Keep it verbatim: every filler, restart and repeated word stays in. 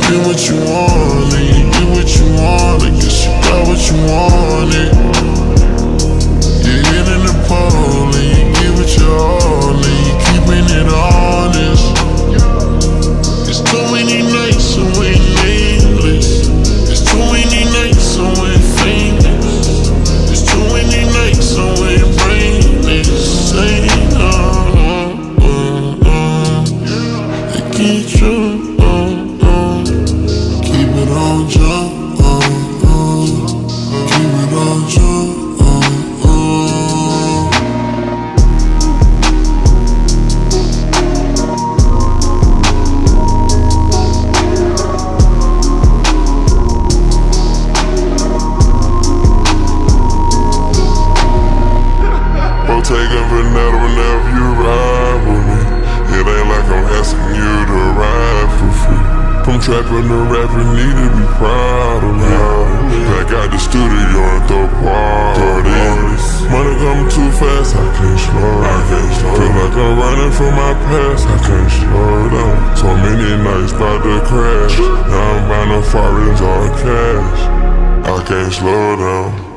get what you want, and you get what you want. I guess you got what you wanted. You're hitting the pole, and you get what you all, and you keeping it honest. It's too many nights and we're nameless. It's too many nights and we're famous. It's too many nights and we're brainless. Say no, uh, uh, they get you, uh, uh. Keep it on jump, uh, uh. Keep it on jump, uh, uh. I'll take up another whenever you ride with me. It ain't like I'm asking you to ride for free. From trapping to rapping, need to be proud of me. Back out the studio and throw parties. Money coming too fast, I can't slow down. I can't slow Feel like I'm running from my past, I can't slow down. So many nights about to crash. Now I'm buying no foreigns all cash. I can't slow down.